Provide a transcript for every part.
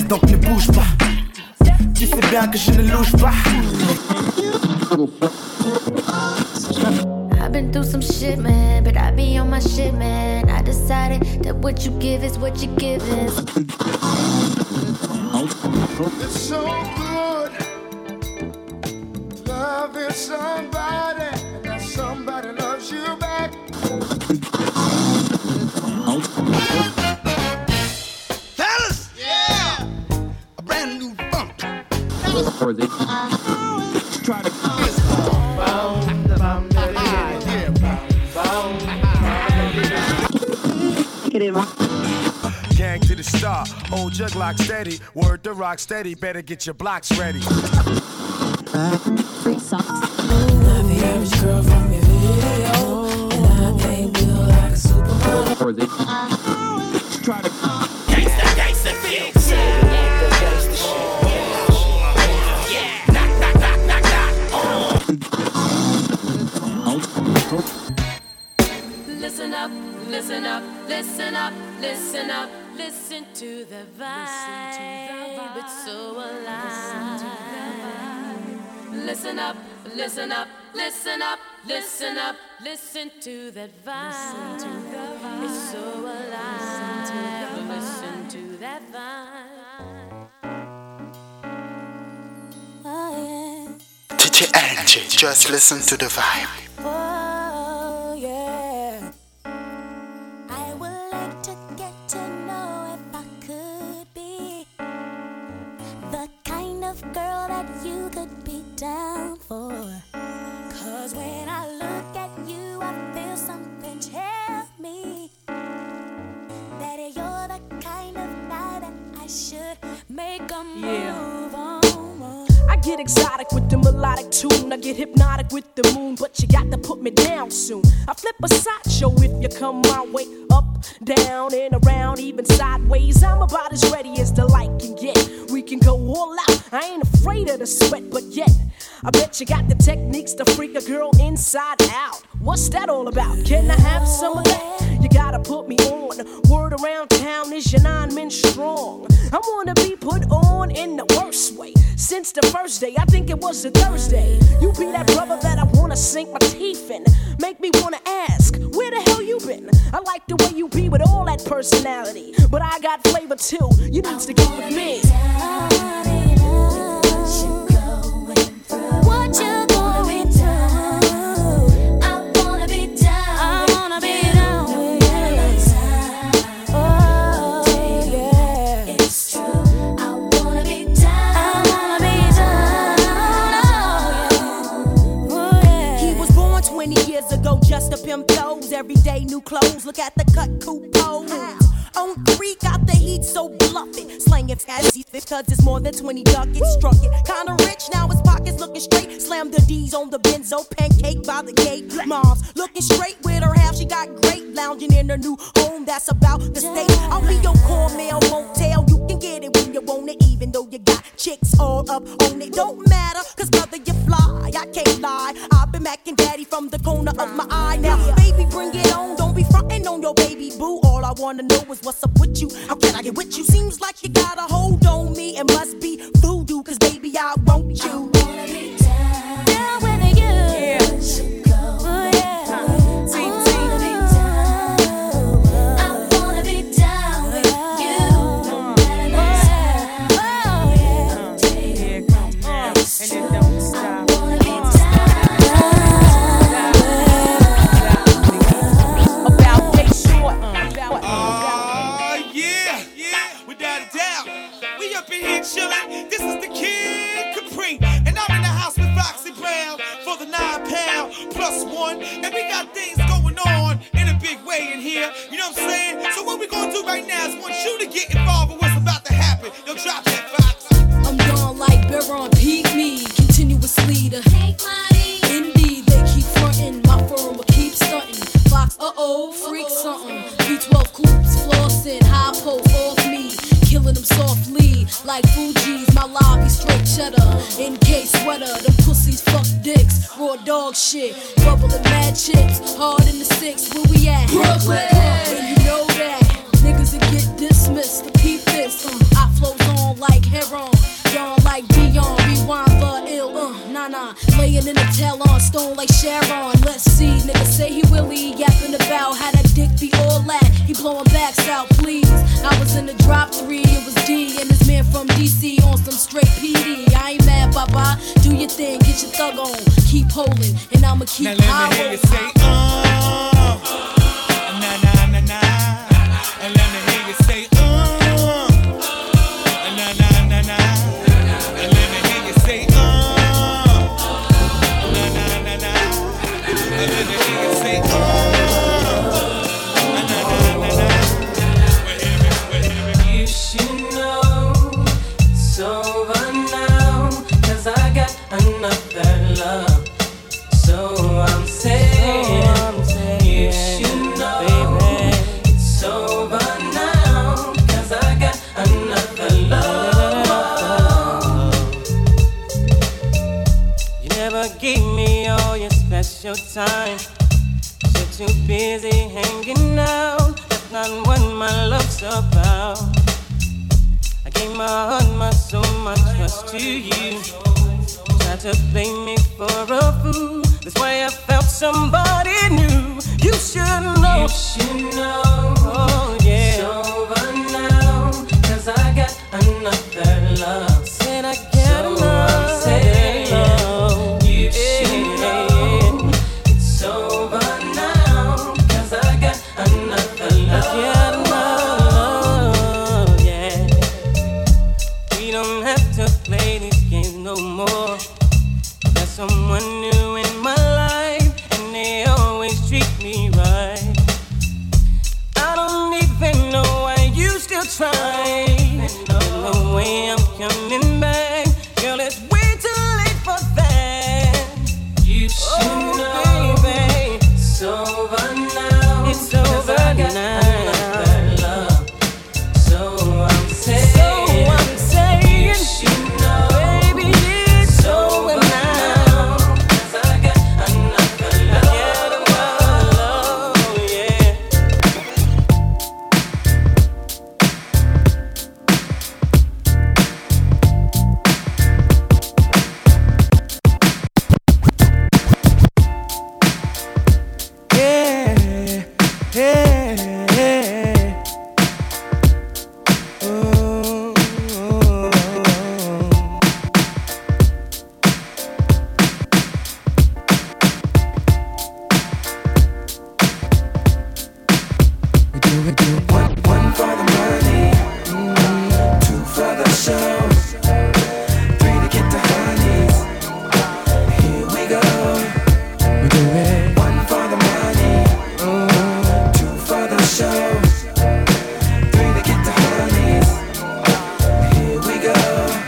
donc ne bouge pas. Tu sais bien que je ne louche pas. I've been through some shit, man, but I be on my shit, man. I decided that what you give is what you give is. It's so good loving somebody, and that somebody loves you back. Fellas, yeah, a brand new funk. Try to gang to the star, hold your Glock steady. Word to rock steady, better get your blocks ready. Free socks. Not the average girl from your video, and I ain't real like a supermodel. Try to gangsta, gangsta fix. Gangsta shit. Yeah, knock, knock, knock, knock, knock. Listen up, listen up, listen up, listen up, listen to the vibe. It's so alive. Listen up, listen up, listen up, listen up, listen to that vibe. It's so alive. Listen to that vibe. Oh, yeah. DJ Angie, just listen to the vibe. Oh, yeah. I would like to get to know if I could be the kind of girl that you could be down for. Cause when I look at you, I feel something tell me that you're the kind of guy that I should make a move on. I get exotic with the melodic tune. I get hypnotic with the moon, but you got to put me down soon. I flip a sideshow if you come my way. Up, down, and around, even sideways. I'm about as ready as the light can get. We can go all out. I ain't afraid of the sweat, but yet I bet you got the techniques to freak a girl inside out. What's that all about? Can I have some of that? You gotta put me on. Word around town is your 9 men strong. I wanna be put on in the worst way. Since the first day, I think it was a Thursday. You be that brother that I wanna sink my teeth in. Make me wanna ask, where the hell you been? I like the way you be with all that personality, but I got flavor too. You need to get with me. What you gonna be down? I wanna be down. I wanna be down with you. Oh yeah, it's true. I wanna be down. I wanna be down. Oh yeah. He was born 20 years ago, just a pimp toes. Every day new clothes. Look at the cut, coupe pose. On 3, got the heat, so bluff it. Slang it as cause it's more than 20 ducats. Struck it, kinda rich, now his pockets looking straight. Slam the D's on the benzo, pancake by the gate. Mom's looking straight with her half, she got great. Lounging in her new home, that's about the state. I'll be your cornmeal motel, you can get it when you want it. Even though you got chicks all up on it. Don't matter, cause brother you fly, I can't lie. I've been macking daddy from the corner of my eye. Now baby bring it on, don't be frontin' on your baby boo. All I wanna know is what's up with you, how can I get with you? Seems like you got a hold on me, it must be voodoo, cause baby I want you. I wanna be down, down with you. Yeah. Oh yeah. I wanna be down with you. Oh yeah. Yeah, come on, and it don't stop. I wanna be down. About they short. Yeah, without a doubt. We up in here chillin'. This is the Kid Capri, and I'm in the house with Foxy Brown for the 9 pound plus 1. And we got things going on in a big way in here. You know what I'm saying? So what we gonna do right now is want you to get involved with what's about to happen. Yo, drop that, Fox. I'm gone like Baron, peak me, continuous leader. Take money. Indeed, they keep frontin', my firm will keep stuntin'. Fox, freak something. B12 coops, flossin', high post off me, killing them softly like Fuji's. My lobby straight cheddar, NK sweater. Them pussies fuck dicks, raw dog shit, bubbling mad chips, hard in the 6. Where we at? Brooklyn. And you know that niggas that get dismissed. The peep this, I flows on like stone like Sharon. Let's see, nigga say he really yapping about how that dick be all that. He blowing backs out, please. I was in the drop 3, it was D and this man from DC on some straight PD. I ain't mad, Baba. Do your thing, get your thug on. Keep holding, and I'ma keep now let me hear you say, nah, nah, nah, nah. And let me hear you say, nah, nah, nah, nah. And let me hear you say, nah, nah, nah, nah. And let me hear you say, nah, nah, nah, nah. You should know it's over now, 'cause I got another love. So I'm saying, you should know, baby, it's over now, 'cause I got another love. You never gave me all your special time. You're too busy hanging out. That's not what my love's about. I gave my heart, my soul, my trust to you. Tried to blame me for a fool. That's why I felt somebody new. You should know. You should know. Oh yeah. It's over now, 'cause I got another love. Said I got another love. You should know. It's over now, 'cause I got another love. I got another love, yeah. We don't have to play these games no more. There's someone new in my life, and they always treat me right. I don't even know why you still try. There's no way I'm coming back. Girl, it's way too late for that. You should know, baby, it's over now. It's over now. Another love. So I'm saying, you should know, baby, it's over now. 'Cause I got another love. I got another love, yeah. One for the money, 2 for the show, 3 to get the honeys. Here we go. We do it. 1 for the money, 2 for the show, 3 to get the honeys. Here we go.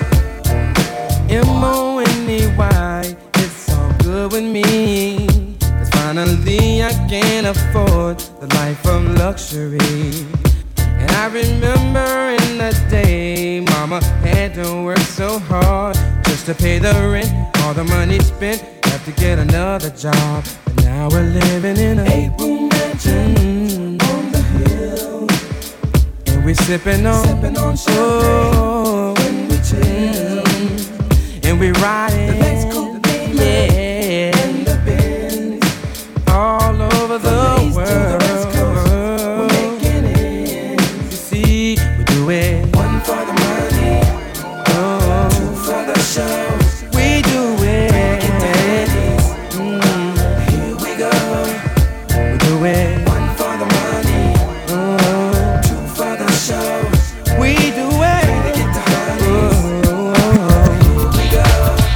M-O-N-E-Y, it's all good with me. 'Cause finally I can afford the life of luxury. And I remember in the day mama had to work so hard just to pay the rent. All the money spent, have to get another job. But now we're living in a 8-room mansion on the hill, and we sipping on champagne when we chill. And we riding The Lex Coupe, yeah, and the Benz, all over the east to the west coast, we're world. making it. You see, we do it. 1 for the money, 2 for the show. We do it. Here we go. We do it. 1 for the money, 2 for the show. We do it. To get the honeys. Here we go.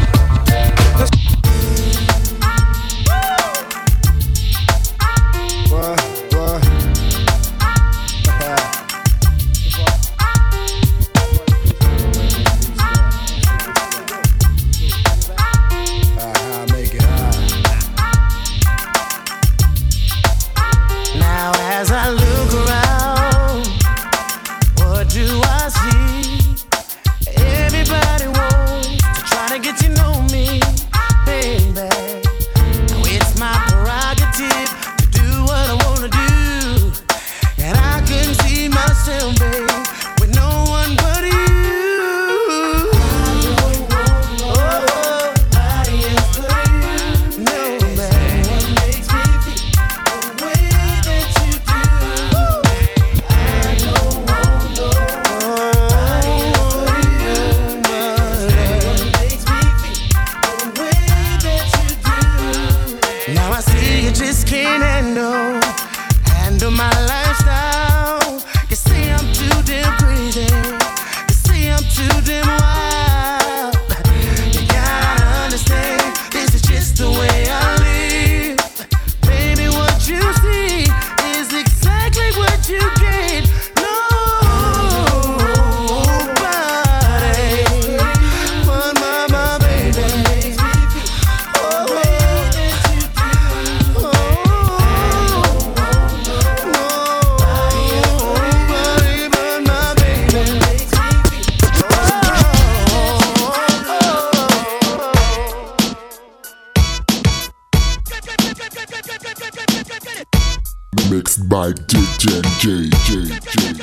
Now as I look around, what do I see? Everybody wants to try to get to know me, baby. Now it's my prerogative to do what I wanna do, and I couldn't see myself, babe, with no one but you. I don't want nobody else but you. No. by DJ J.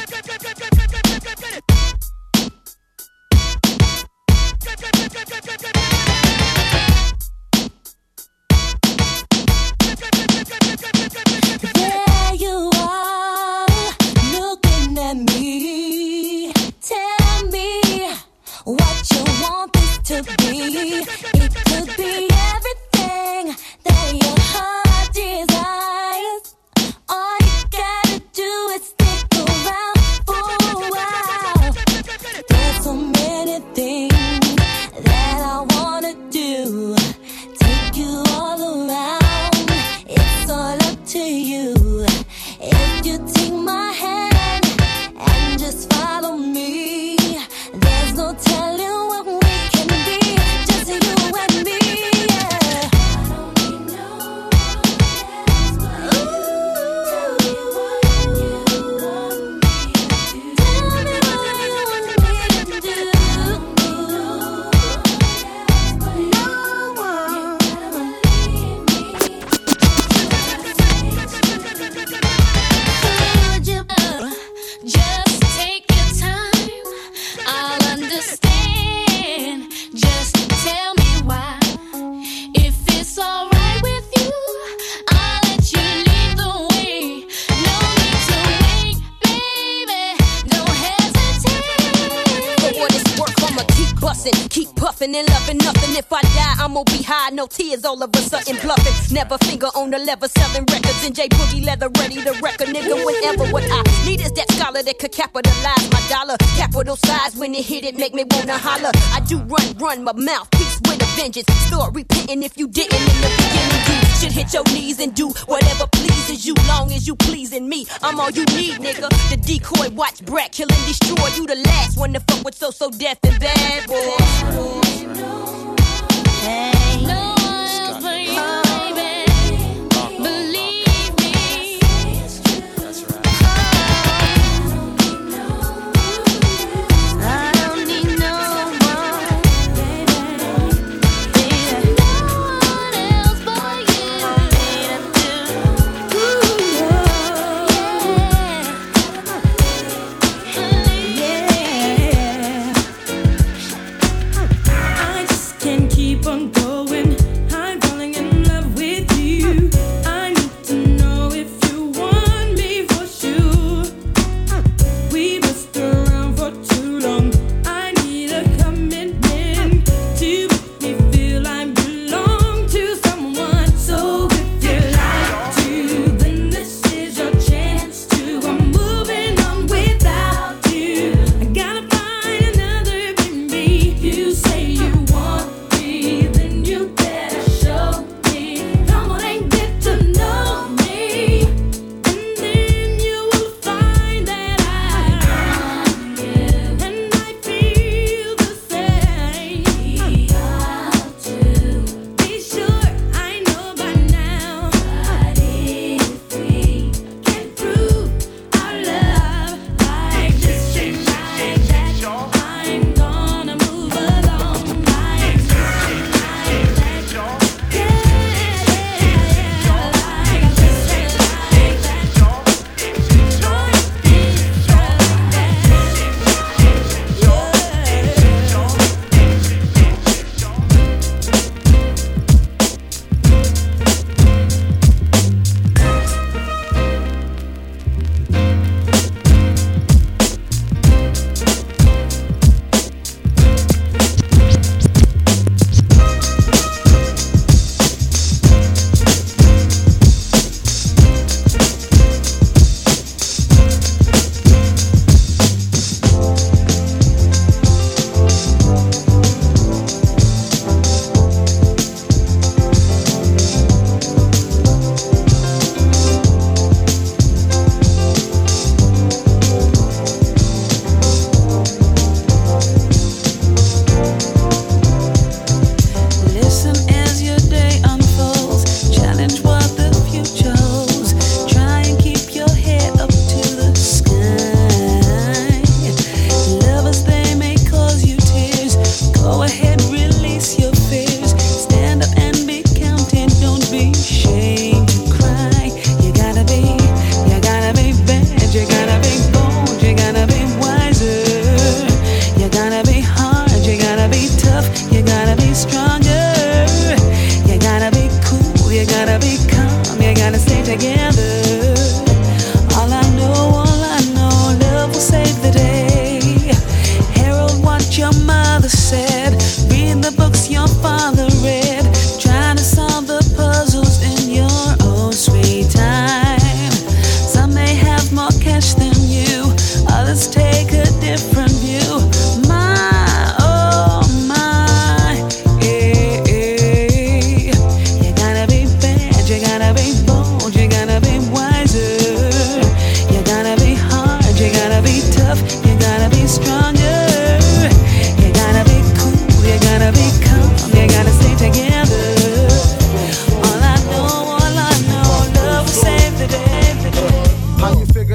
There you are, looking at me. Tell me what you want this to be. It could be everything that your heart desires. All you gotta do is stick around for a while. There's so many things that I wanna do. Take you all around. It's all up to you. If you take my hand and just follow me, there's no telling what we can be. Just you and me, yeah. Just take your time, I'll understand. Just tell me why. If it's alright with you, I'll let you lead the way. No need to wait, baby, don't hesitate. For what it's worth, I'ma keep bustin', keep puffin' and loving nothing. If I die, I'ma be high, no tears, all of a sudden bluffing. Never finger on the lever, selling records in J Boogie leather, ready to wreck a nigga whenever. What I need is that scholar that could capitalize my dollar. Capital size when it hit it, make me wanna holler. I do run my mouthpiece with a vengeance. Start repenting if you didn't in the beginning. You should hit your knees and do whatever pleases you, long as you pleasing me. I'm all you need, nigga. The decoy, watch Brat, kill and destroy. You the last one to fuck with so deaf and bad, boy. Hey. No one else but you, baby. Believe me. That's right. I don't need no more, baby. No one else but you.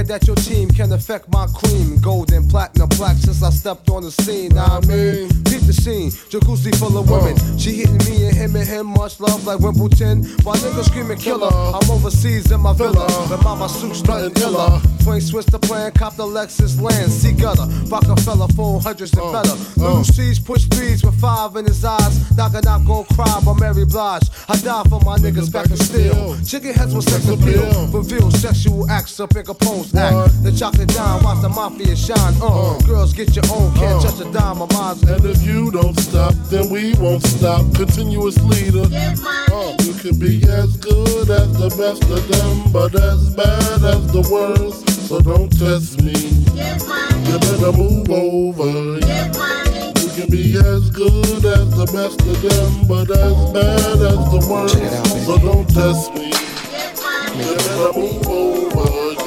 that your team can affect my cream. Gold and platinum black since I stepped on the scene. Now I mean, beat the scene, jacuzzi full of women. She hitting me and him, much love like Wimbledon. While niggas screaming killer, I'm overseas in my villa. The mama suits nothing iller. Twin switch the plan, cop the Lexus land. See gutter, Rockefeller, 400s and better. Little C's push threes with 5 in his eyes. Knock gon' cry by Mary Blige. I die for my niggas back in steel. Chicken heads with sex appeal. Reveal sexual acts up in Capone's act. The chocolate dime, watch the mafia shine. Girls get your own, can't touch a dime of mine. And if you don't stop, then we won't stop. Continuous leader. You can be as good as the best of them, but as bad as the worst. So don't test me. You better move over. You can be as good as the best of them, but as bad as the worst. So don't test me. You better move over.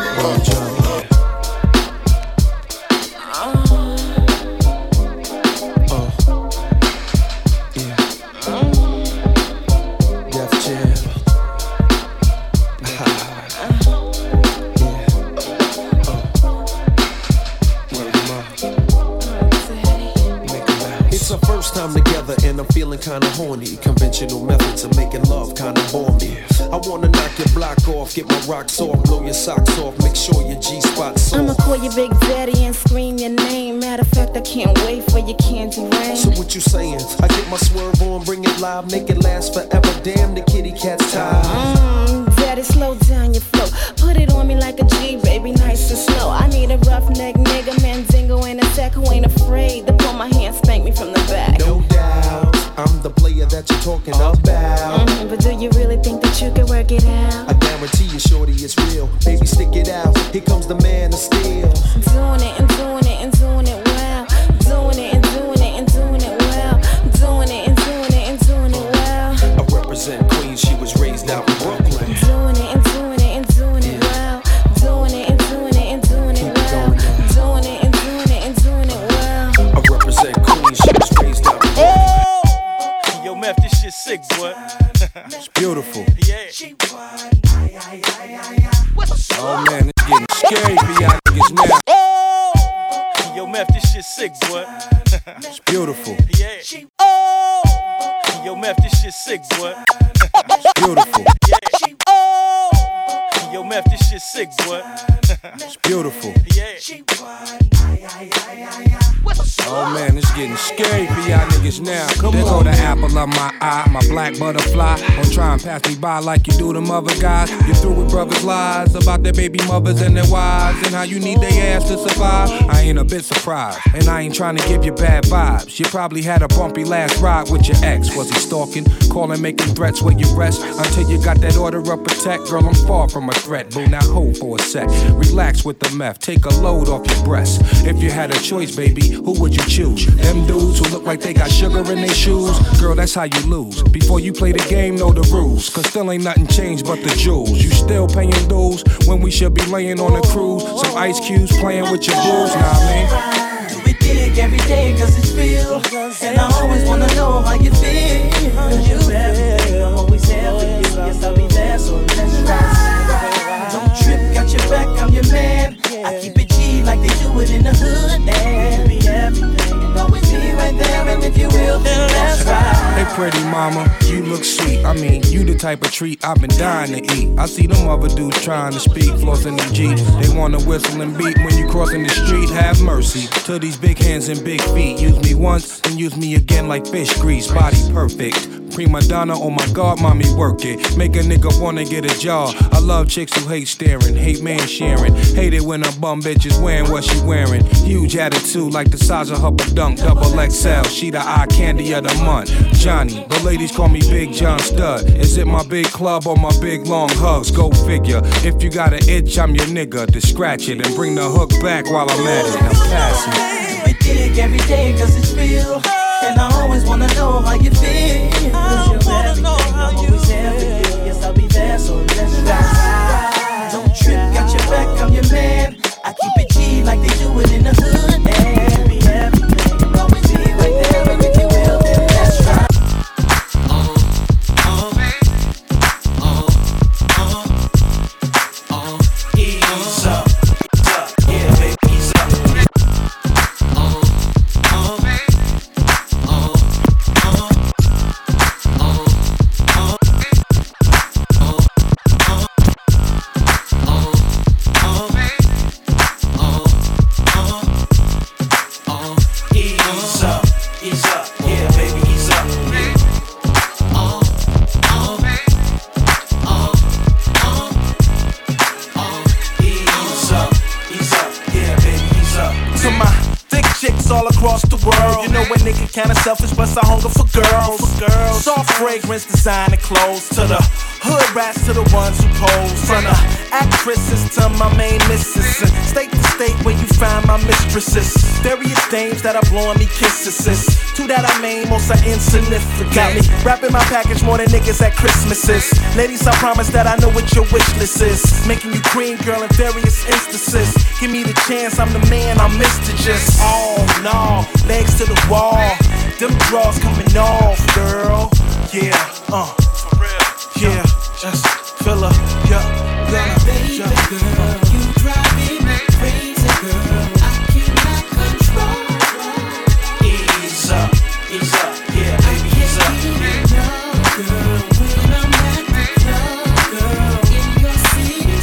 Time together and I'm feeling kinda horny. Conventional methods of making love kinda bore me. I wanna knock your block off, get my rocks off, blow your socks off, make sure your G-spot's off. I'ma call you Big Daddy and scream your name. Matter of fact, I can't wait for your candy rain. So what you saying? I get my swerve on, bring it live, make it last forever. Damn, the kitty cat's tired. Daddy, slow down your flow. Put it on me like a G, baby, nice and slow. I need a roughneck nigga, Mandingo in a sack who ain't afraid to pull my hand, spank me from the back. No doubt, I'm the player that you're talking about. But do you really think that you can work it out? I guarantee you, shorty, it's real. Baby, stick it out. Here comes the man of steel. Doing it and doing it and doing it well. Doing it and doing it and doing it well. Doing it and doing it and doing it well. I represent Queens, she was raised out in Brooklyn. Doing it and doing it and doing it well. Doing it and doing it and doing it well. Doing it and doing it and doing it well. I represent Queens, she was raised out in Brooklyn. Yo, Meth, this shit sick, boy. It's beautiful. Yeah. Oh man, it's getting scary for y'all niggas now. Yo, Meth, this shit sick, boy. It's beautiful. Yeah. Yo, Meth, this shit sick, boy. It's beautiful. Yeah. Yo, Meth, this shit sick, boy. It's beautiful. Yeah. Oh man, it's getting scary for y'all niggas now. Come there on. There go the apple of my eye, my black butterfly. Don't try and pass me by like you do them other guys. You through with brothers' lies about their baby mothers and their wives and how you need their ass to survive. I ain't a bit surprised, and I ain't trying to give you bad vibes. You probably had a bumpy last ride with your ex. Was he stalking, calling, making threats where you rest? Until you got that order of protect. Girl, I'm far from a threat, boo. Now hold for a sec. Relax with the meth, take a load off your breast. If you had a choice, baby, who would you choose? Them dudes who look like they got sugar in their shoes? Girl, that's how you lose. Before you play the game, know the rules. Cause still ain't nothing changed but the jewels. You still paying dues when we should be laying on a cruise. Some ice cubes playing with your blues, nah, man. Do it big every day cause it's real. And I always wanna know how you feel. Cause you everything, I'm always there for you. Yes, I'll be there, so let's ride. Don't trip, got your back, I'm your man. I keep it G like they do it in the hood. And be everything, and always be right there. And if you will, then let's ride. Hey pretty mama, you look sweet. I mean, you the type of treat I've been dying to eat. I see them other dudes trying to speak, flossing the G. They wanna whistle and beat when you crossing the street. Have mercy to these big hands and big feet. Use me once, then use me again like fish grease. Body perfect. Prima donna, oh my God, mommy, work it. Make a nigga wanna get a job. I love chicks who hate staring, hate man sharing. Hate it when a bum bitch is wearing what she wearing. Huge attitude like the size of her badunk. Double XL, she the eye candy of the month. Johnny, the ladies call me Big John Stud. Is it my big club or my big long hugs? Go figure. If you got an itch, I'm your nigga. To scratch it and bring the hook back while I'm at it. I'm passing. Do it big every day cause it's real. And I always wanna know how you feel. Cause you're everything, I'm always there for you. Yes, I'll be there, so let's ride. Don't trip, got your back, I'm your man. I keep it G like they do it in the hood. And be everything, I'm always be right there. And if you will, then let's ride. Ease up. all across the world. You know a nigga kinda selfish, but I hunger for girls. Soft fragrance, designer clothes. To the hood rats, to the ones who pose. From the actresses to my main missus. And state to state where you find my mistresses. Various dames that are blowing me kisses. Two that I main, most are insignificant. Got me wrapping my package more than niggas at Christmases. Ladies, I promise that I know what your wish list is. Making you cream, girl, in various instances. Give me the chance, I'm the man, I'm Mr. Just. Oh no, legs to the wall. Them draws coming off, girl. Yeah, for real. Yeah, just fill up, Baby girl, you driving me crazy, girl. I cannot control. Ease up, yeah, baby, ease up. Girl, when I'm at the club, girl, in your city,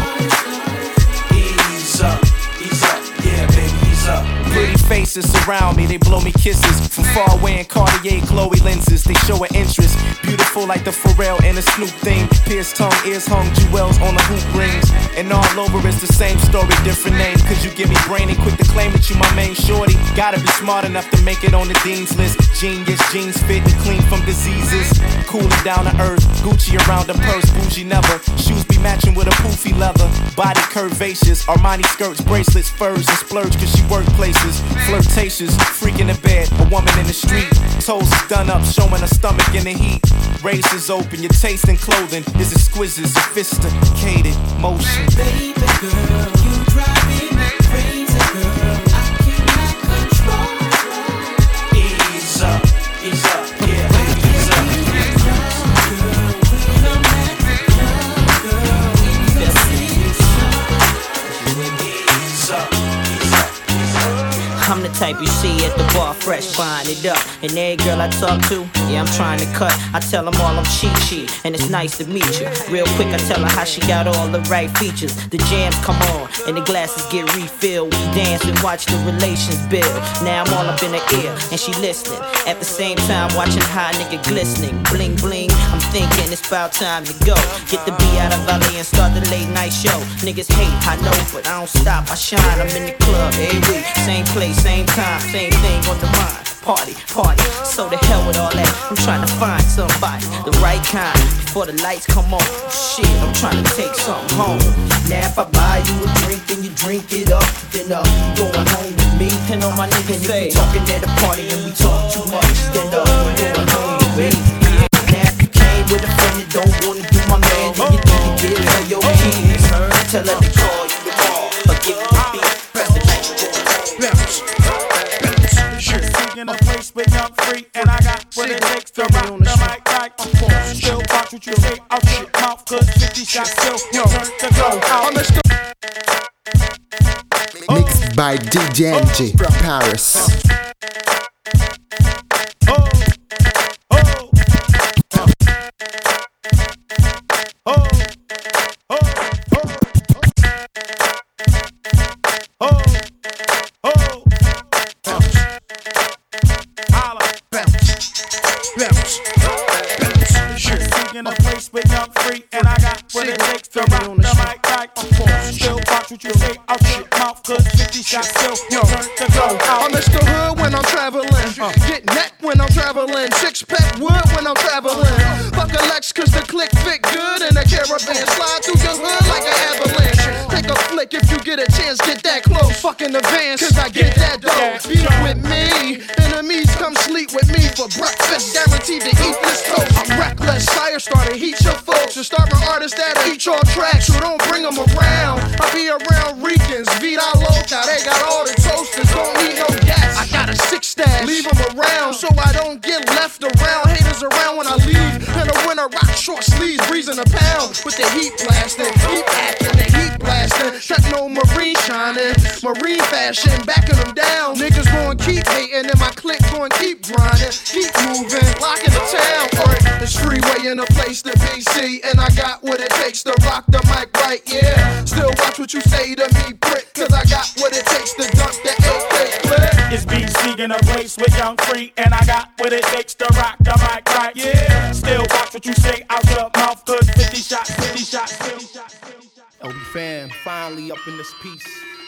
Ease up, yeah, baby, ease up. Pretty faces surround me, they blow me kisses. From far away in Cartier Chloe lenses, they show an interest. Beautiful like the Pharrell and the Snoop thing. Pierced tongue, ears hung, jewels on the hoop rings. And all over it's the same story, different name. Cause you give me brain and quick to claim that you my main shorty. Gotta be smart enough to make it on the dean's list. Genius, jeans fit and clean from diseases. Cooling down to earth, Gucci around the purse, bougie never. Shoes be matching with a poofy leather. Body curvaceous, Armani skirts, bracelets, furs, and splurge cause she work places. Flirtatious, freak in the bed, a woman in the street. Toes done up, showing her stomach in the heat. Razors open, your taste in clothing is exquisite, sophisticated motion. baby girl, you driving me crazy, girl. I cannot control. Ease up, yeah, baby, ease up. Girl, when I'm at the club, girl, in your city, Ease up. I'm the type you see at the bar, fresh, buying it up. And every girl I talk to, yeah, I'm trying to cut. I tell them all I'm cheat, and it's nice to meet you. Real quick, I tell her how she got all the right features. The jams come on, and the glasses get refilled. We dance and watch the relations build. Now I'm all up in her ear, and she listening. At the same time, watching how a nigga glistening. Bling, bling, I'm thinking it's about time to go. Get the B out of LA and start the late night show. Niggas hate, I know, but I don't stop, I shine. I'm in the club every week, same place, same time, same thing on the mind. Party, so the hell with all that. I'm trying to find somebody, the right kind, before the lights come on. Shit, I'm trying to take something home. Now if I buy you a drink and you drink it up, then you going home with me. And all my niggas say, talking at the party and we talk too much, then you going home with me. Now if you came with a friend that don't wanna do my man, then you need to give her your keys. Tell her to call you the call, or give you the beat. Press the In a place with young free, and I got what it takes to rock the mic like a force. Still watch what you say out your mouth, cause 50 shots still turn to go out. Mixed by DJ NG, Paris. In a place with young free, and I got what it takes to rock the mic like a force. Still watch what you say out your mouth, cause 50 shots still turn to go out. I'm Mr. Hood when I'm traveling, get neck when I'm traveling, six-pack wood when I'm traveling. Fuck a Lex cause the click fit good in a caravan, slide through your hood like an avalanche. Take a flick if you get a chance, get that close, fuck in advance, cause I get that dough. Be with me, enemies come sleep with me for breakfast, guaranteed to eat this toast. I'm reckless, fire starter, heat your folks, and start my artists that'll eat your tracks, so don't bring them around. I be around Ricans, Vida Loca, they got all the toasters, don't need no gas. I got a six stash, leave them around so I don't get left around. Haters around when I leave, in the winter rock short sleeves, breezing a pound with the heat blasting, keep acting, the heat blasting, techno marine shining, marine fashion, backing them down. Niggas gon' keep hating and my clique gon' keep grinding, keep moving, locking the town. It's freeway in a place to be, see, and I got what it takes to rock the mic right, yeah. Still watch what you say to me, prick, cause I got what it takes to dump the AK clip. It's BC in a place with young free, and I got what it takes to rock the mic right, yeah. Still watch what you say out your mouth, cause 50 shots, 50 shots, 50 shots. LB fam, finally up in this piece.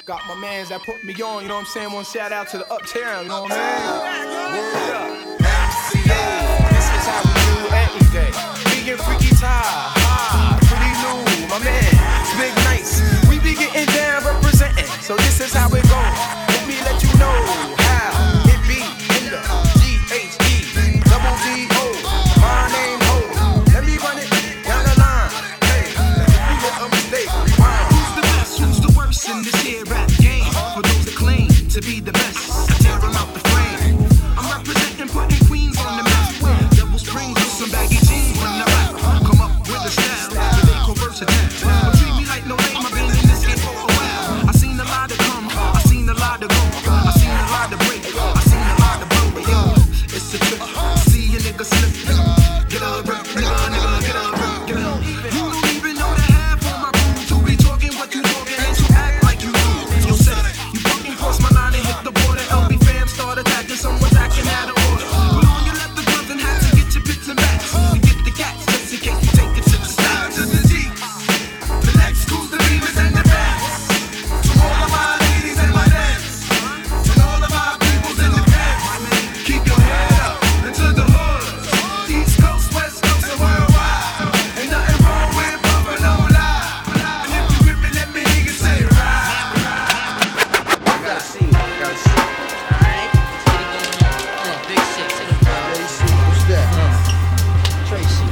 Got my mans that put me on, you know what I'm saying? One shout out to the Uptown, you know what I mean? Word up. MCA, this is how we do everything. Me and Freaky Ty, Pretty Lou, my man, Big Nice. We be getting down representing, so this is how it goes. Let me let you know how it be in the GHE, double D-O, my name Ho. Let me run it down the line. Hey, if you get a mistake, who's the best, who's the worst in this here rap game? For those that claim to be the best, I tear them out the frame. I'm representing, putting Queens on the map. Double springs with some baggy jeans when I rap. Come up with a style that they call versatile. Don't treat me like no lame, I've been in this game for a while. I seen a lot to come, I seen a lot to go, I seen a lot to break, I seen a lot to blow. Yo, it's a trip, see a nigga slip. Get up, nigga, get up, get up. You don't even know the half of my crew. To be talking what you talking and to act like you do. You said you fucking cross my line and hit the border. LB fam start attacking, someone's acting out of order. Put on your leather gloves and hats and get your pits and bats. And get the cats just in case you take it to the style. To the G, the next schools, the beavers and the bats. To all of my ladies and my dads. And all of my peoples in the pants. Keep your head up into the hood. East Coast, West Coast, and worldwide. Ain't nothing wrong with bumping no lie. And if you rip it, let me hear you say right. Gotta see. Alright, Big Six. What's that? Tracy.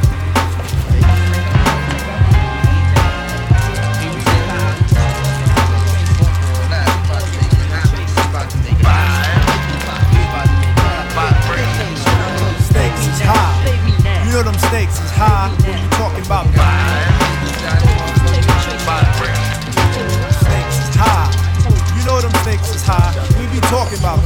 Stakes is high. You know them stakes is high when you talking about stakes is high. You know them stakes is high. We be talking about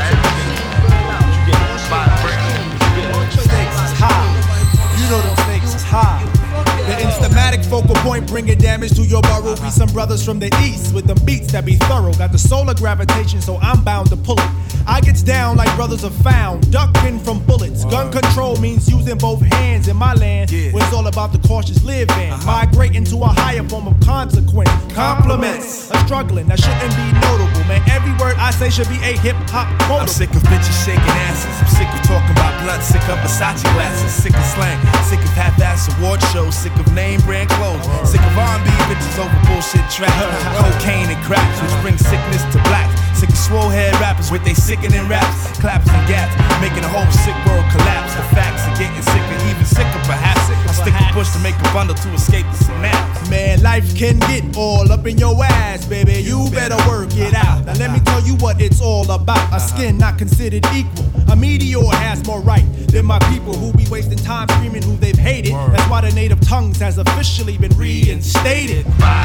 stakes is high. You know them stakes is high. The Instamatic focal point bringing damage to your burrow. Be some brothers from the east with them beats that be thorough. Got the solar gravitation, so I'm bound to pull it. I gets down like brothers are found, ducking from bullets. Gun control means using both hands in my land, where it's all about the cautious living. Migrating to a higher form of consequence. Compliments are struggling, that shouldn't be notable. Man, every word I say should be a hip-hop quote. I'm sick of bitches shaking asses. I'm sick of talking about blood. Sick of Versace glasses. Sick of slang. Sick of half-ass award shows. Sick of name brand clothes. Sick of R&B bitches over bullshit tracks. Cocaine and cracks, which brings sickness to blacks. Sick of swole head rappers with they sickening raps, claps and gaps, making the whole sick world collapse. The facts are getting sicker, even sicker perhaps. I stick a push to make a bundle to escape the synapse. Man, life can get all up in your ass, baby. You better work it out. Now let me tell you what it's all about. A skin not considered equal. A meteor has more right than my people who be wasting time screaming who they've hated. That's why the native tongues has officially been reinstated.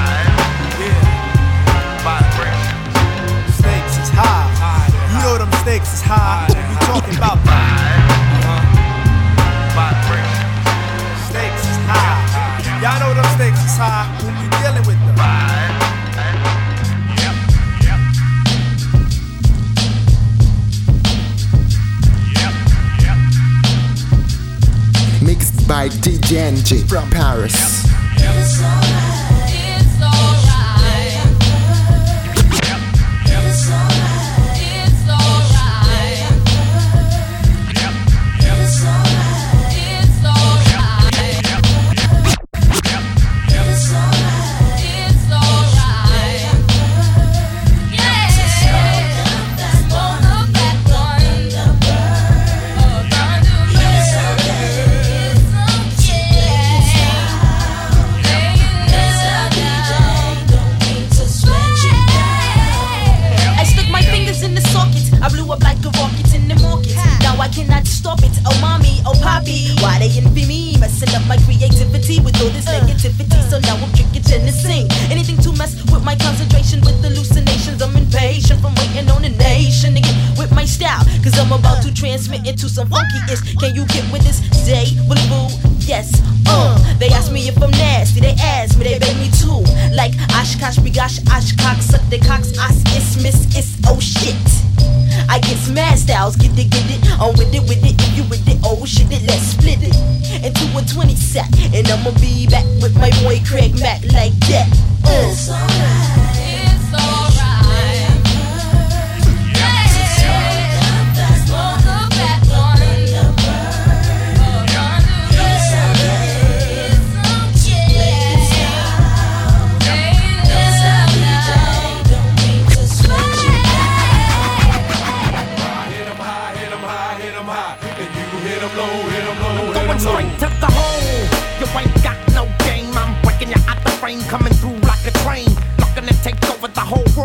Stakes is high. You know them stakes is high. We talking about stakes is high. Y'all know them stakes is high. When we dealing with them. Mixed by DJ NG from Paris. Why they envy me? Messing up my creativity with all this negativity. So now I'm drinking Tennessee. Anything to mess with my concentration, with hallucinations. I'm impatient from waiting on a nation to get with my style. Cause I'm about to transmit into some funky-ish. Can you get with this? Say, boo, yes, They ask me if I'm nasty, they ask me, they beg me too. Like Oshkosh, Bigosh, Oshkosh, suck the cocks, miss, oh shit. I get mad styles, get it, on with it, if you with it, oh shit it, let's split it into a 20 sack, and I'ma be back with my boy Craig Mack like that. It's alright, it's alright.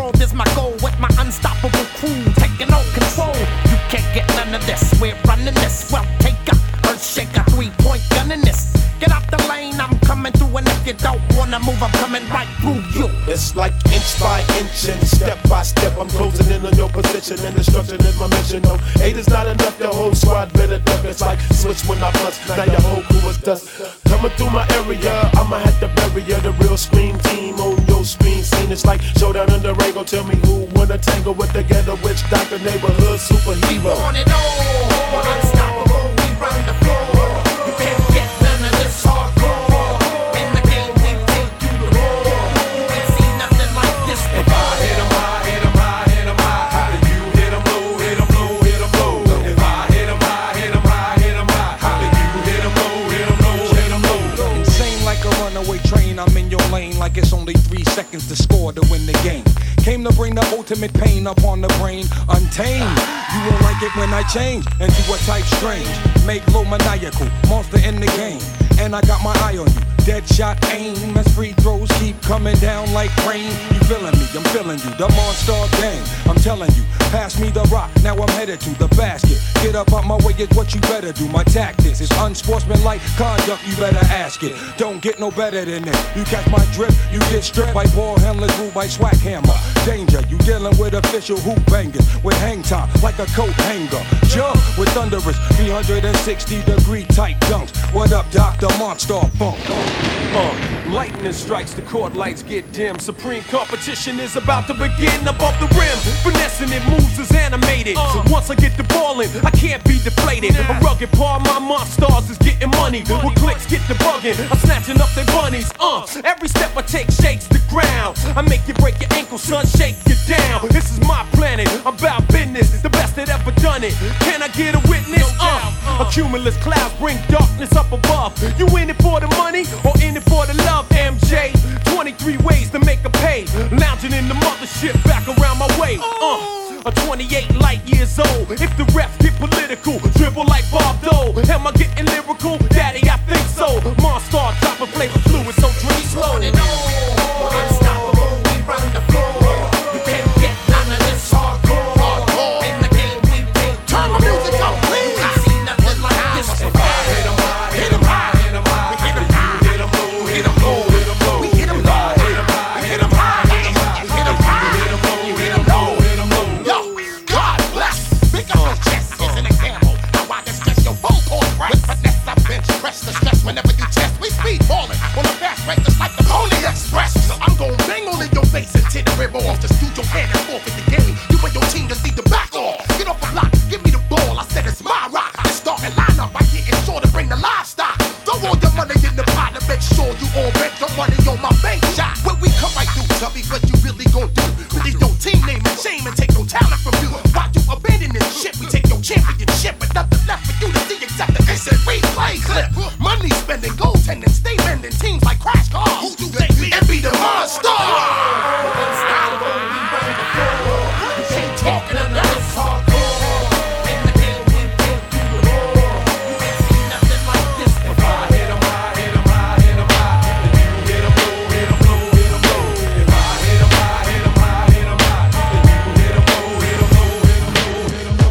world is my goal with my unstoppable crew taking all control. You can't get none of this. We're running this. Well, take a earth shaker, 3-point gun in this. Get out the lane, I'm coming through, and if you don't wanna move, I'm coming right through you. It's like inch by inch and step by step. I'm closing in on your position, and destruction is my mission. No, 8 is not enough, your whole squad better duck. It's like switch when I bust, now your whole crew is dust. Coming through my area, I'ma have to bury ya. The real scream team on your screen scene. It's like showdown in the Rango. Tell me who wanna tangle with the ghetto witch doctor, neighborhood superhero. We want it all, we're unstoppable, we run the floor. You can't get none of this hardcore. In the game, we take you to war. You ain't seen nothing like this before. If I hit 'em high, hit 'em high, hit 'em high. How do you hit 'em low, hit 'em low, hit 'em low? If I hit 'em high, hit 'em high, hit 'em high. How do you hit 'em low, hit 'em low, hit 'em low? Insane like a runaway train, I'm in your lane like it's only 3 seconds to score to win the game. Came to bring the ultimate pain upon the brain, untamed. You won't like it when I change into a type strange. Make low maniacal, monster in the game. And I got my eye on you, dead shot aim. As free throws keep coming down like rain. You feeling me, I'm feeling you, the Monster Gang. I'm telling you, pass me the rock, now I'm headed to the basket. Get up out my way is what you better do. My tactics is unsportsmanlike conduct, you better ask it. Don't get no better than this. You catch my drift, you get stripped by ball handlers, ruled by swag hammer. Danger, you dealing with official hoop bangers with hang time like a coat hanger. Jump with thunderous 360-degree tight dunks. What up, Dr. Monster Funk? Lightning strikes, the court lights get dim. Supreme competition is about to begin above the rim. Finessing it moves is animated. So once I get the ball in, I can't be deflated. A rugged part of my monsters is getting money. With clicks get the bugging, I'm snatching up their bunnies. Every step I take shakes the ground. I make you break your ankle, son, shake you down. This is my planet, I'm about business, the best that ever done it. Can I get a witness? A cumulus clouds bring darkness up above. You in it for the money or in it for the love? MJ, 23 ways to make a pay. Lounging in the mothership back around my way. A 28 light years old. If the refs get political, dribble like Bob Dole. Am I getting lyrical? Daddy, I think so. Monster dropping flavor fluid, so drink slow. We're unstoppable, we run the floor. You can't get none of this hardcore. In the game, we take. Turn the music up, please. I see nothing like this. If I hit 'em high, hit 'em high, hit 'em high. Hit 'em high, hit 'em low, hit 'em low, hit 'em low. We hit 'em low, hit 'em high, hit 'em high, hit 'em high, hit 'em high, hit 'em low, hit 'em low, hit 'em low. Yo, God bless. Pick up your chest, isn't a gamble. Now I distress your vocal press. With finesse, I bench press the stress whenever you test. We speed ballin' on a fast break just like the Pony Express. So I'm gon' bang all in your face and tear the rib off. Just use your hand and forfeit the game. You and your team just need to back off. Get off the block, give me the ball. I said it's my rock. This starting lineup, I getting sure to bring the livestock. Throw all your money in the pot to make sure you all bet your money on my bank shot. When we come right through, Tubby, what you really gon' do? Really your team name and shame and take no talent from you. Why you abandon this shit? We take your championship, but nothing left for you to see except the instant replay clip. Money spending, goaltending, stay bending teams like crash cars. Who do they be? And be the monster. Unstoppable, we run the floor. You can't talk none of this hardcore. In the game, we take you to war. You ain't seen nothing like this before. If I hit 'em high, hit 'em high, hit 'em high. Then you hit 'em low, hit 'em low, hit 'em low. If I hit 'em high, hit 'em high, hit 'em high. Then you hit 'em low, hit 'em low, hit 'em low,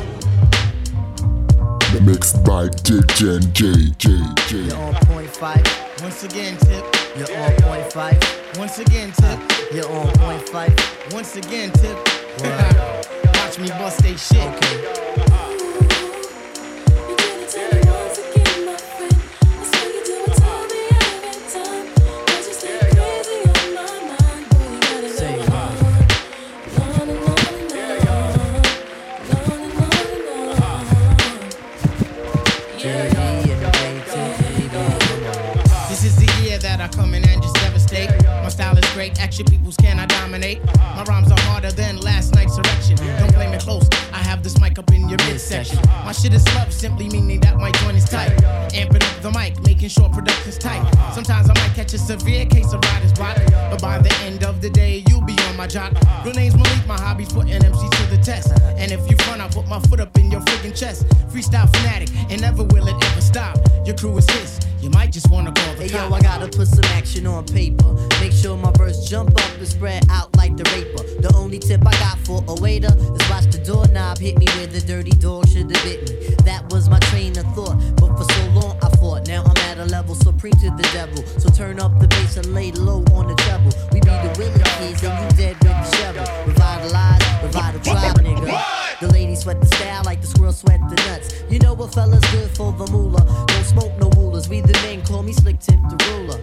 hit 'em low. Mixed by DJ. You're on point 5. Once again, Tip. You're on point 5. Once again, Tip. You're on point 5. Once again, Tip. Watch me bust they shit. Okay. Action peoples can I dominate? My rhymes are harder than last night's erection. Don't blame it close, I have this mic up in your midsection. My shit is love, simply meaning that my joint is tight. Amping up the mic, making sure production's tight. Sometimes I might catch a severe case of writer's block, but by the end of the day, you'll be on my jock. Real name's Malik, my hobby's putting MC to the test. And if you front, I'll put my foot up in your freaking chest. Freestyle fanatic, and never will it ever stop. Your crew is his, you might just wanna call the Hey cop. yo, I gotta put some action on paper. Make sure my verse jump up and spread out like the raper. The only tip I got for a waiter is watch the doorknob hit me where the dirty dog should have bit me. That was my train of thought, but for so long I fought. Now I'm at a level supreme to the devil. So turn up the bass and lay low on the treble. We be the Willie kids and you dead with the shovel. Revitalize, revive the tribe, nigga. The ladies sweat the style like the squirrel sweat the nuts. You know what fella's good for the moolah. Don't smoke no rulers. We the men, call me Slick Tip the ruler.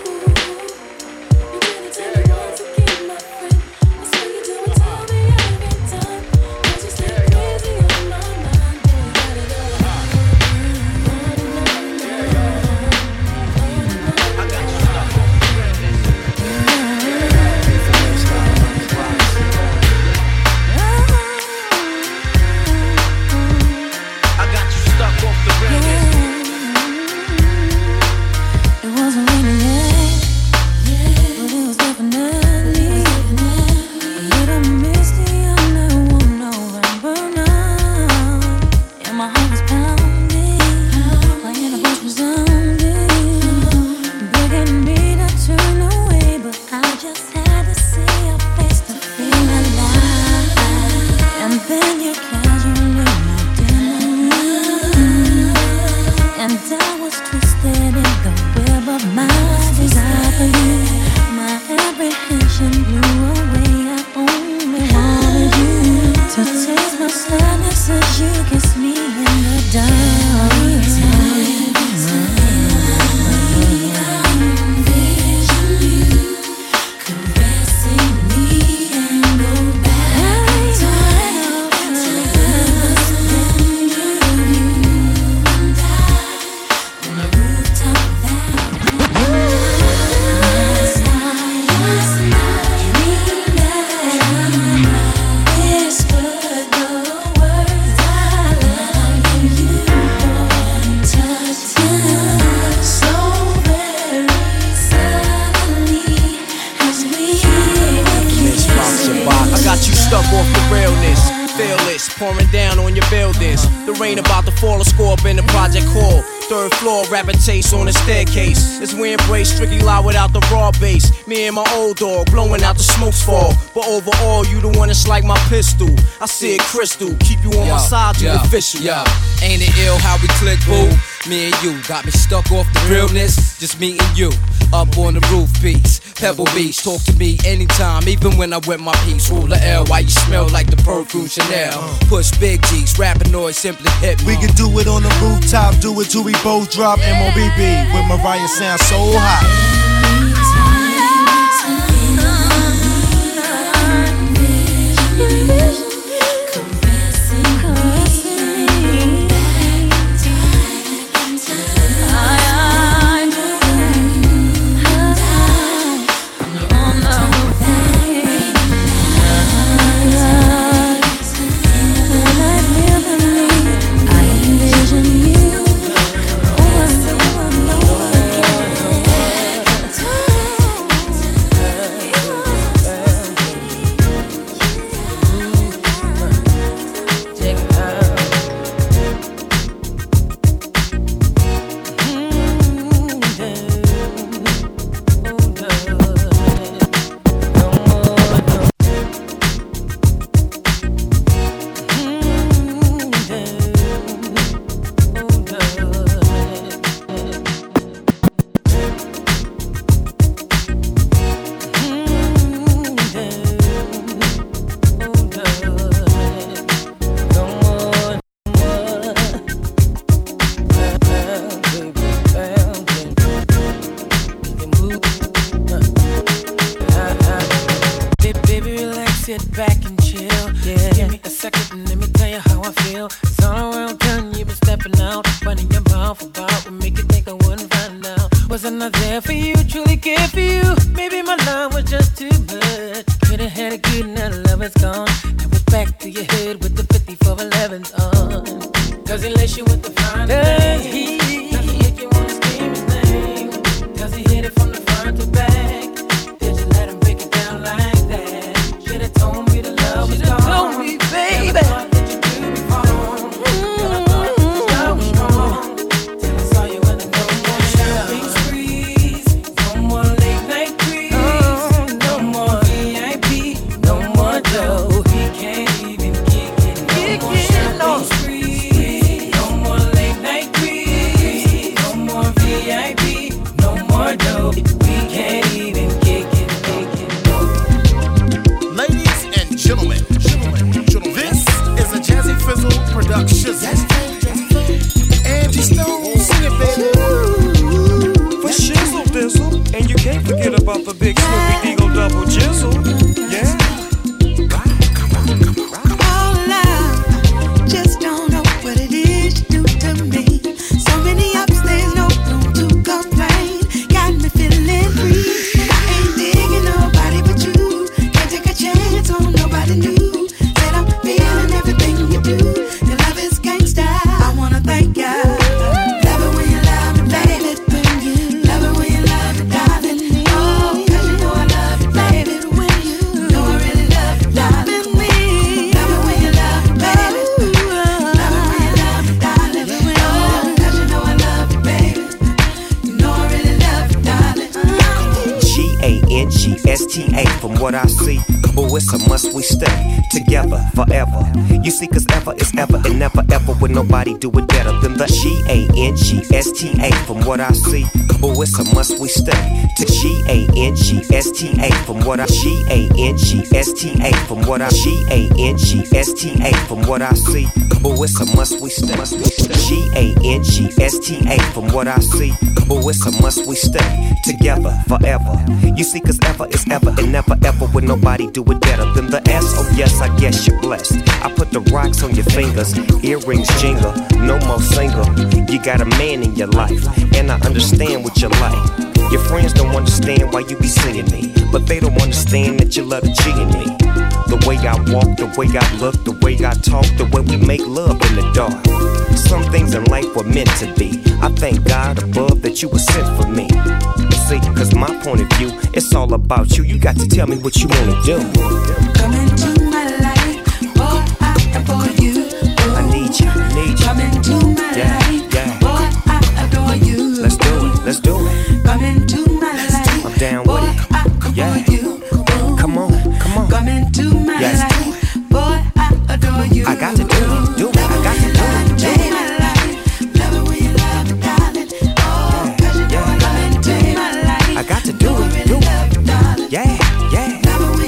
Rapping taste on the staircase. As we embrace strictly loud without the raw bass. Me and my old dog blowing out the smokes fall. But overall, you the one that's like my pistol. I see it crystal, keep you on my side, you official. Yo, ain't it ill how we click, boo? Me and you got me stuck off the realness. Just me and you, up on the roof piece. Pebble Beach, talk to me anytime, even when I wet my piece. Rule the L, why you smell like the perfume Chanel. Push big G's, rapping noise simply hit me. We can do it on the rooftop, do it till we both drop MOBB with Mariah sound so hot. STA. From what I see, oh, it's a must we stay together forever. You see, cause ever is ever and never ever would nobody do it better than the GANGSTA. From what I see, oh, it's a must we stay to GANGSTA. From what I GANGSTA. From what I GANGSTA. From what I see, oh, it's a must we stay. GANGSTA. From what I see, oh, it's a must we stay together forever. You see, cause ever is ever and never ever would nobody do it better than the S. Oh yes, I guess you're blessed. I put the rocks on your fingers, earrings jingle, no more single. You got a man in your life, and I understand what you like. Your friends don't understand why you be singing me, but they don't understand that you love the G in me. The way I walk, the way I look, the way I talk, the way we make love in the dark. Some things in life were meant to be. I thank God above that you were sent for me. See, cause my point of view, it's all about you. You got to tell me what you wanna do. Come into my life, boy, I adore you. I need you, I need you. Come into my life, boy, I adore you. Let's do it, let's do it. Come into my life, I'm down boy, with it. I adore you. Come on, come on. Come into my life, boy, I adore you. I got to do it, do it. I got to do it, do it. I got to do it, do it. Yeah, yeah.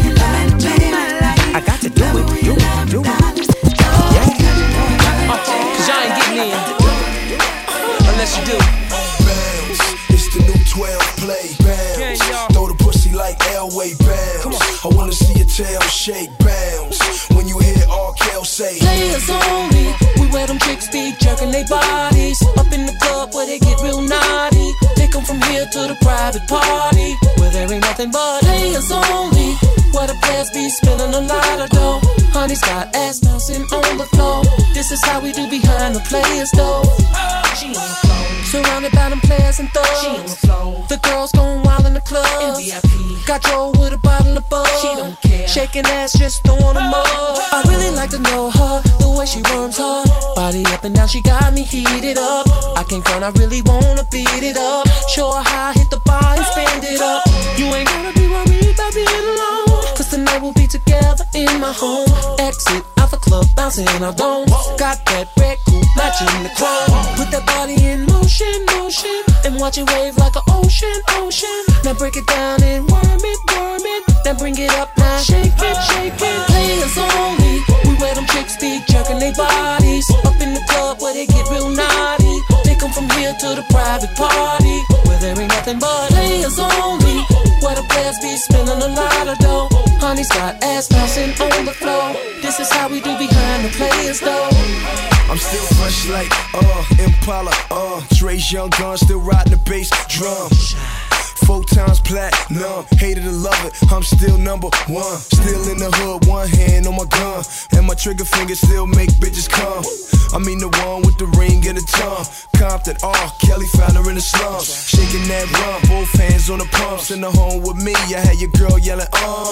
I got to do it, do it, do it. Yeah. Cause y'all ain't getting in unless you do. Bounce, it's the new 12 play. Bounce, throw the pussy like Elway. Bounce, I wanna see your tail shake. Bounce, when you hear R. Kel say, players only. We wear them chicks be jerking their bodies up in the club where they get real naughty. Take them from here to the private party where there ain't nothing but players only. Where the players be spilling a lot of dough. Honey's got ass bouncing on the floor. This is how we do behind the players though. She on the floor. Surrounded by them players and thugs. She on the floor. The girls going wild in the club. VIP. Got Joe with a bottle of bug. She don't care. Shaking ass, just throwing them up. I really like to know her, the way she worms her body up and down. She got me heated up. I can't front, I really wanna beat it up. Show her how I hit the bar and spend it up. You ain't gonna be worried about being alone, cause tonight we'll be together in my home. Exit out the club, bouncing our dome. Got that red coupe matching the chrome. Put that body in motion, motion, and watch it wave like an ocean, ocean. Now break it down and worm it, worm it. Then bring it up now, shake it, shake it. Players only. We wear them chicks be jerking their bodies up in the club where they get real naughty. Take them from here to the private party where there ain't nothing but players only. Where the players be spilling a lot of dough. Honey's got ass bouncing on the floor. This is how we do behind the players though. I'm still fresh like Impala, Dre's young gun, still riding the bass drum. 4 times platinum, hated to love it, I'm still number one. Still in the hood, one hand on my gun, and my trigger finger still make bitches come. I mean the one with the ring and the tongue. Compton, R. Kelly found her in the slums, shaking that rum, both hands on the pumps. In the home with me, I had your girl yelling,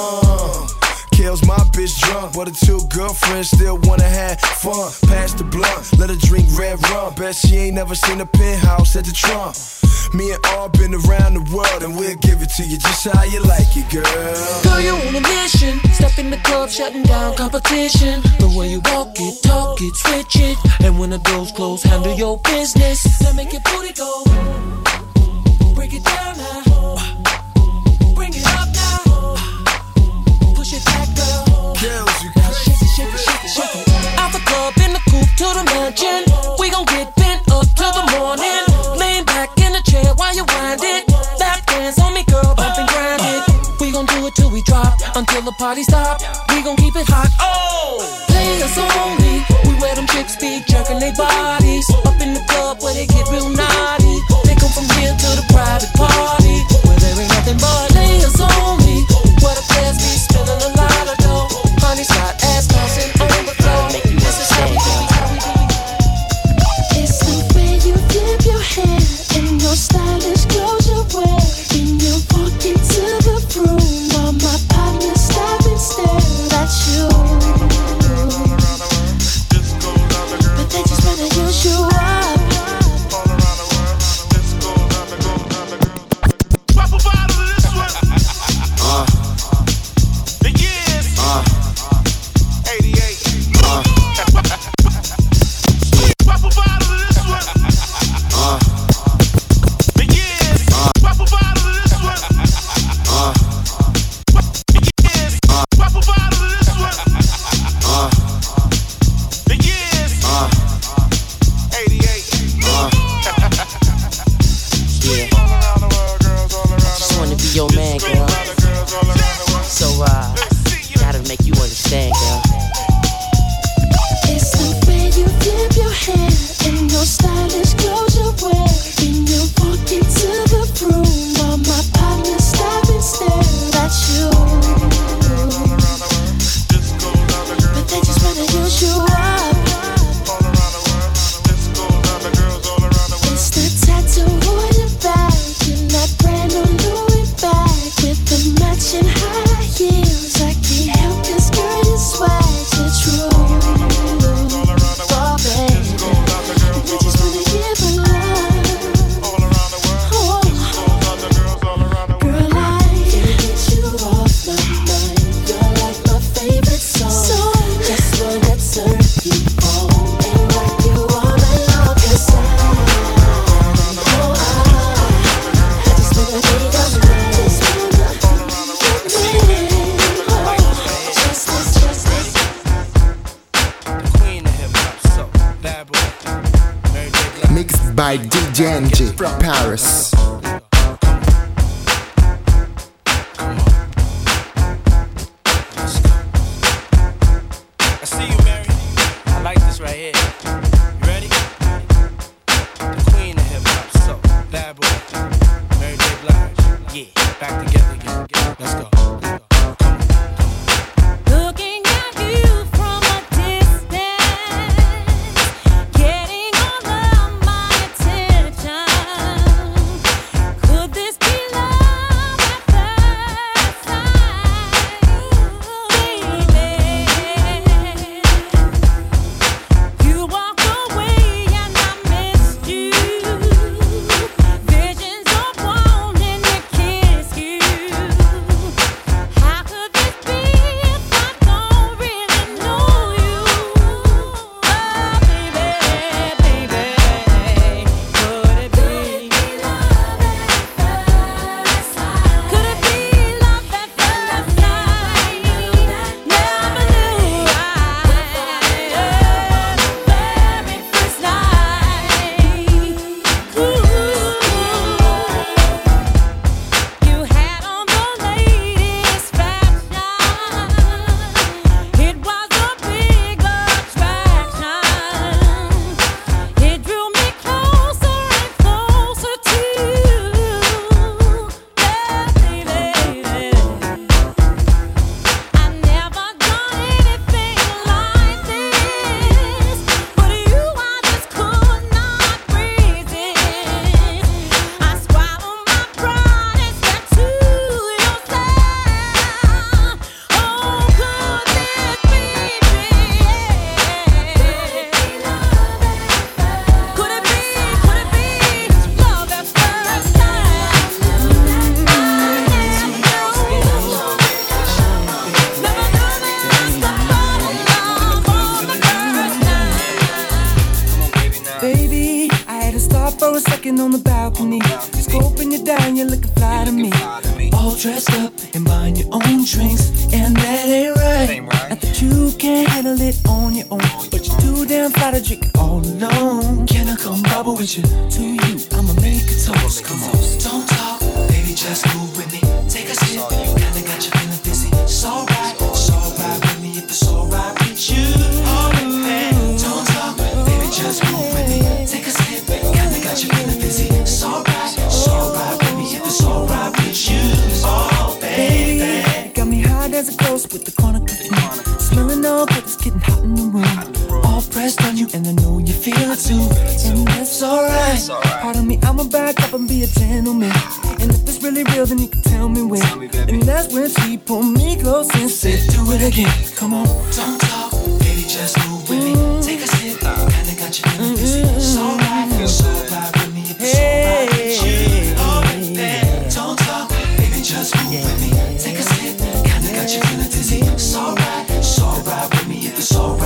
Kel's my bitch drunk, but her 2 girlfriends still wanna have fun. Pass the blunt, let her drink red rum. Bet she ain't never seen a penthouse at the Trump. Me and R been around the world, and we'll give it to you just how you like it, girl. Girl, you on a mission. Step in the club, shutting down competition. The way you walk it, talk it, switch it, and when the doors close, handle your business. Now make your booty go. Break it down now. Bring it up now. Push it back, girl. Girls, you got shake it, shake it, shake it, shake it. Out the club, in the coupe, to the mansion. We gon' get bent up till the morning. Laying back in the chair while you wind it. Lap dance on me, girl, bump and grind it. We gon' do it till we drop, until the party stop. We gon' keep it hot. Oh, players only. We wear them chicks be jerking their bodies up in the club where they get real naughty. They come from here to the private party where there ain't nothing but players only. Where the players be spilling a lot of dough. Honey's got ass bouncing on the floor. This is how we do it. It's the way you flip your hair and your stylish clothes you wear. When you walk into the room, all my partners stop and stare at you. But they just wanna use by DJ NG from Paris. I see you, Mary. I like this right here. You ready? The queen of hip hop, so bad boy, Mary J. Blige. Yeah, back together again. Let's go. Looking at you from a distance, getting all of my attention. Could this be love at first sight, baby? You walked away and I missed you. Visions of wanting to kiss you. How could this be if I don't really know you? Oh, baby, baby, could it be love at first sight? Could it be love at first sight? Never knew the very first night. You had on the latest fashion. It was a big attraction. It drew me closer and closer to you. Yeah, baby. I never done anything like this, but you, I just could not resist. I swallowed my pride and stepped to your side. Oh, could this be Could it be love at first Baby, I had to stop for a second on the balcony. Scoping you down, you're looking fly to me. All dressed up and buying your own drinks, and that ain't right. Not that you can't handle it on your own, but you're too damn fly to drink it all alone. Can I come bubble with you? To you, I'ma make a toast. Come on, don't talk, baby, just move with me. Take a sip, kinda got you feeling dizzy. It's alright with me if it's alright with you. Don't talk, baby, just move with me. Take a sip, kinda got you feeling dizzy. It's alright with me if it's alright with you. Oh, baby, you got me high as a ghost with the corner caffeine. Smelling all good, it's getting hot in the room. All pressed on you, and I know you feel it too. And that's alright. Pardon me, I'ma back up and be a gentleman. And if it's really real, then you can tell me when. And that's when she pulled me close and said, do it again. Come on, don't talk, baby, just move with me. Take a sip, kinda got you feeling dizzy. It's alright with me if it's alright with you. Oh, baby, don't talk, baby, just move with me. Take a sip, kinda got you feeling dizzy. It's alright with me if it's alright.